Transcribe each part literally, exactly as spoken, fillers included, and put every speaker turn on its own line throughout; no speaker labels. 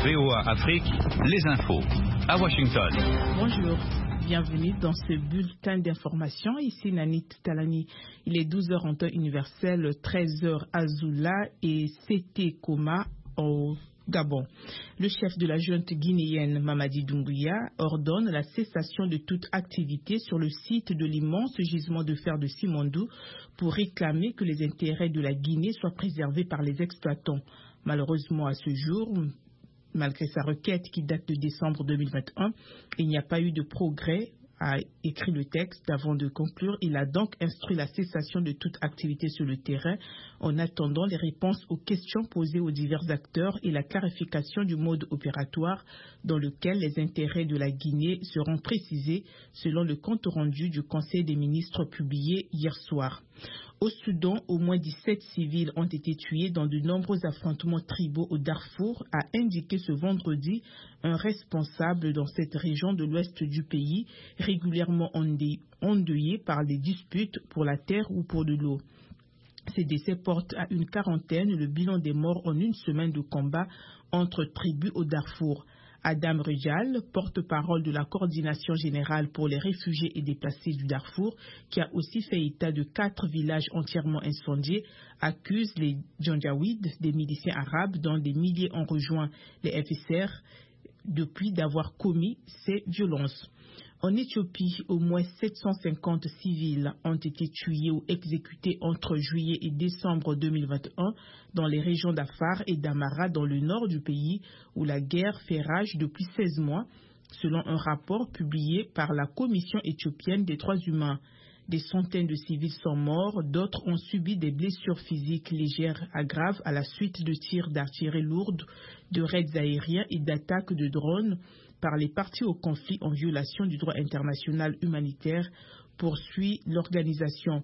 V O A Afrique, les infos à Washington.
Bonjour. Bienvenue dans ce bulletin d'information. Ici Nanit Talani. Il est douze heures en temps universel, treize heures à Zula et C T Koma au Gabon. Le chef de la junte guinéenne Mamadi Doumbouya ordonne la cessation de toute activité sur le site de l'immense gisement de fer de Simandou pour réclamer que les intérêts de la Guinée soient préservés par les exploitants. Malheureusement, à ce jour, malgré sa requête qui date de décembre deux mille vingt et un, il n'y a pas eu de progrès, a écrit le texte. Avant de conclure, il a donc instruit la cessation de toute activité sur le terrain en attendant les réponses aux questions posées aux divers acteurs et la clarification du mode opératoire dans lequel les intérêts de la Guinée seront précisés selon le compte rendu du Conseil des ministres publié hier soir. Au Soudan, au moins dix-sept civils ont été tués dans de nombreux affrontements tribaux au Darfour, a indiqué ce vendredi un responsable dans cette région de l'ouest du pays, régulièrement endeuillé par des disputes pour la terre ou pour de l'eau. Ces décès portent à une quarantaine le bilan des morts en une semaine de combat entre tribus au Darfour. Adam Rejal, porte-parole de la coordination générale pour les réfugiés et déplacés du Darfour, qui a aussi fait état de quatre villages entièrement incendiés, accuse les Janjaweed, des miliciens arabes dont des milliers ont rejoint les F S R depuis d'avoir commis ces violences. En Éthiopie, au moins sept cent cinquante civils ont été tués ou exécutés entre juillet et décembre deux mille vingt et un dans les régions d'Afar et d'Amara dans le nord du pays où la guerre fait rage depuis seize mois, selon un rapport publié par la Commission éthiopienne des droits humains. Des centaines de civils sont morts, d'autres ont subi des blessures physiques légères à graves à la suite de tirs d'artillerie lourde, de raids aériens et d'attaques de drones par les parties au conflit en violation du droit international humanitaire, poursuit l'organisation.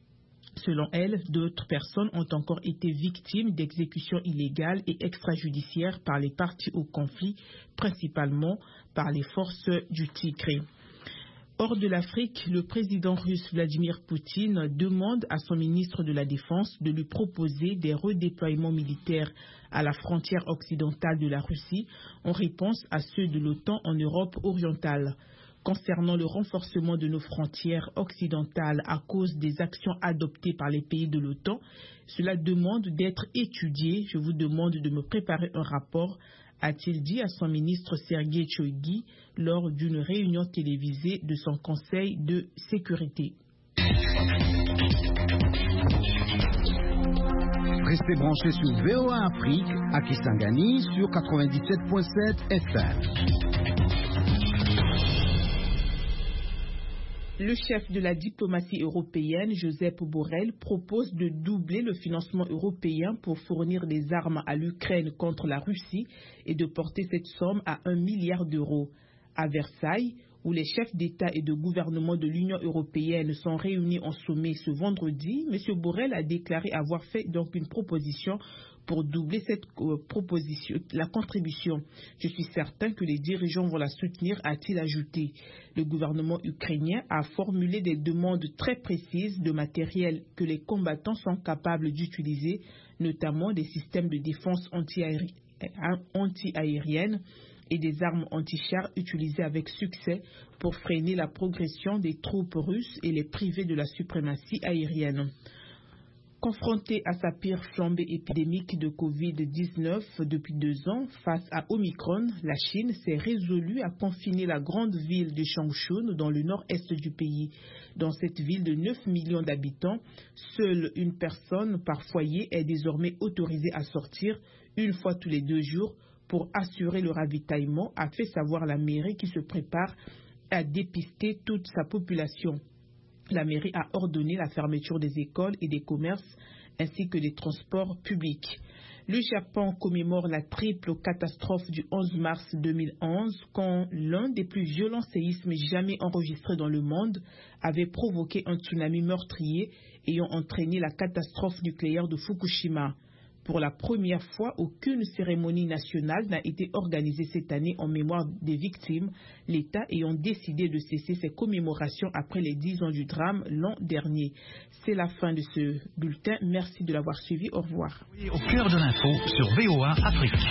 Selon elle, d'autres personnes ont encore été victimes d'exécutions illégales et extrajudiciaires par les parties au conflit, principalement par les forces du Tigré. Hors de l'Afrique, le président russe Vladimir Poutine demande à son ministre de la Défense de lui proposer des redéploiements militaires à la frontière occidentale de la Russie en réponse à ceux de l'OTAN en Europe orientale. Concernant le renforcement de nos frontières occidentales à cause des actions adoptées par les pays de l'OTAN, cela demande d'être étudié. Je vous demande de me préparer un rapport, a-t-il dit à son ministre Sergei Shoigu lors d'une réunion télévisée de son conseil de sécurité.
Restez branchés sur V O A Afrique à Kisangani sur quatre-vingt-dix-sept virgule sept F M.
Le chef de la diplomatie européenne, Josep Borrell, propose de doubler le financement européen pour fournir des armes à l'Ukraine contre la Russie et de porter cette somme à un milliard d'euros. À Versailles, où les chefs d'État et de gouvernement de l'Union européenne sont réunis en sommet ce vendredi, M. Borrell a déclaré avoir fait donc une proposition pour doubler cette euh, proposition, la contribution. Je suis certain que les dirigeants vont la soutenir, a-t-il ajouté. Le gouvernement ukrainien a formulé des demandes très précises de matériel que les combattants sont capables d'utiliser, notamment des systèmes de défense anti-aérienne anti-aérienne et des armes anti-chars utilisées avec succès pour freiner la progression des troupes russes et les priver de la suprématie aérienne. Confrontée à sa pire flambée épidémique de covid dix-neuf depuis deux ans, face à Omicron, la Chine s'est résolue à confiner la grande ville de Changchun dans le nord-est du pays. Dans cette ville de neuf millions d'habitants, seule une personne par foyer est désormais autorisée à sortir une fois tous les deux jours pour assurer le ravitaillement, a fait savoir la mairie qui se prépare à dépister toute sa population. La mairie a ordonné la fermeture des écoles et des commerces ainsi que des transports publics. Le Japon commémore la triple catastrophe du onze mars deux mille onze quand l'un des plus violents séismes jamais enregistrés dans le monde avait provoqué un tsunami meurtrier ayant entraîné la catastrophe nucléaire de Fukushima. Pour la première fois, aucune cérémonie nationale n'a été organisée cette année en mémoire des victimes, l'État ayant décidé de cesser ses commémorations après les dix ans du drame l'an dernier. C'est la fin de ce bulletin. Merci de l'avoir suivi. Au revoir.
Au cœur de l'info sur V O A Afrique.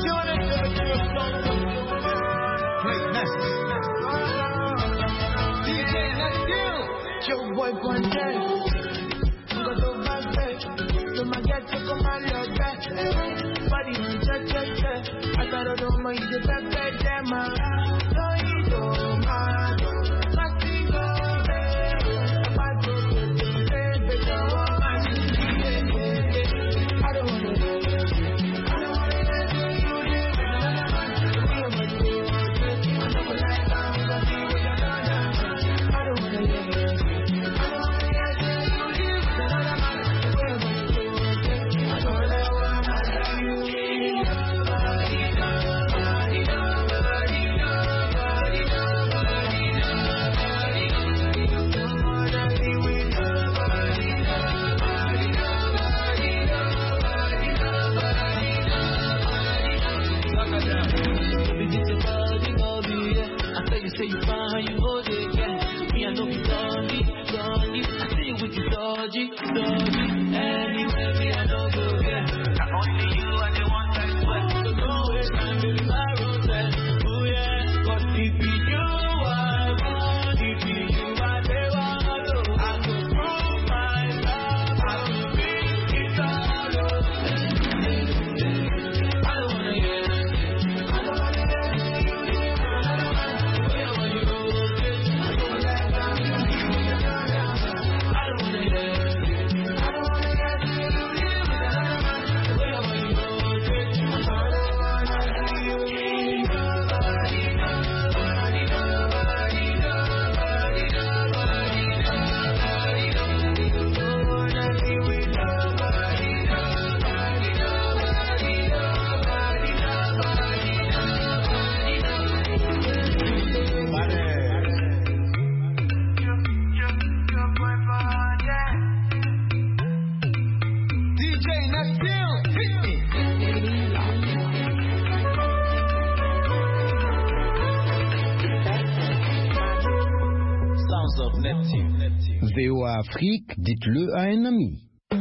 V O A Afrique, dites-le à un ami.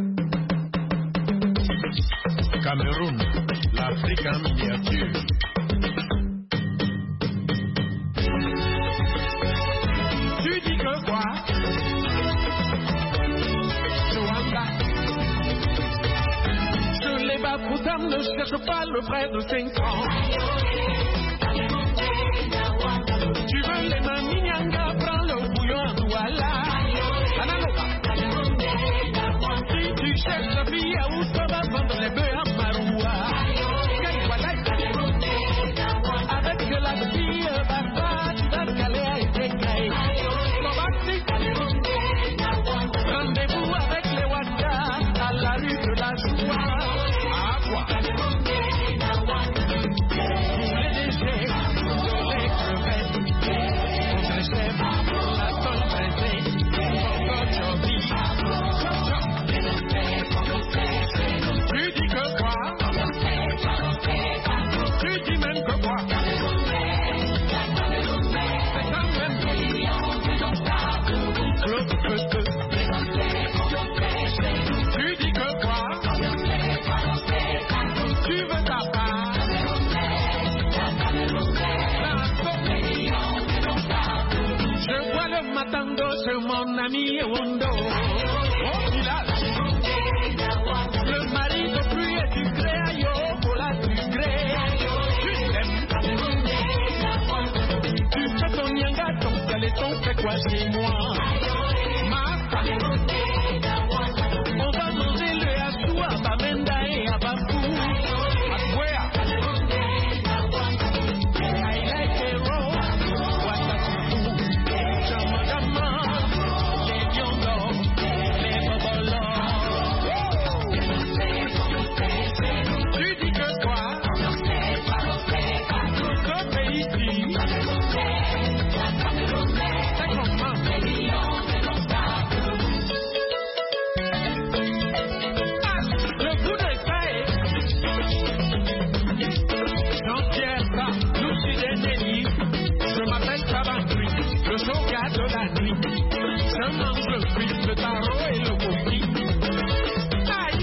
Cameroun, l'Afrique en miniature. Tu dis que quoi? Rwanda. Je les bats pour dame, ne cherche pas le frère de cinq ans. Tu veux les maninyanga, prends le bouillon à Douala. Si tu cherches la fille à où ça va vendre les bœufs à Maroua. Avec la fille Baba, tu vas caler à Etekai. Rendez-vous avec les Wanda à la rue de la Joie. À quoi? Pour les déchets, pour les crevettes, pour les chèvres, la sonne pressée, pour votre vie. Tu dis que quoi? Tu dis même que quoi? C'est quand même l'autre que tu dis que quoi? Tu veux ta part? Je vois le matango sur mon ami Wanda.